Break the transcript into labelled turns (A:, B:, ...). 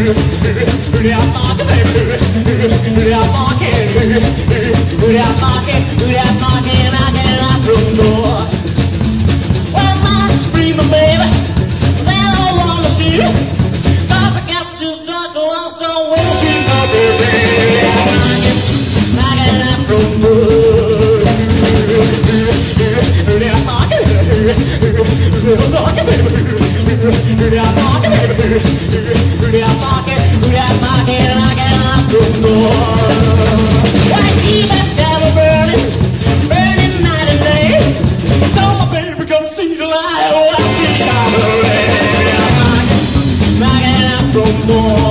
A: See the light, oh, I see I'm a red. Knocking out from door.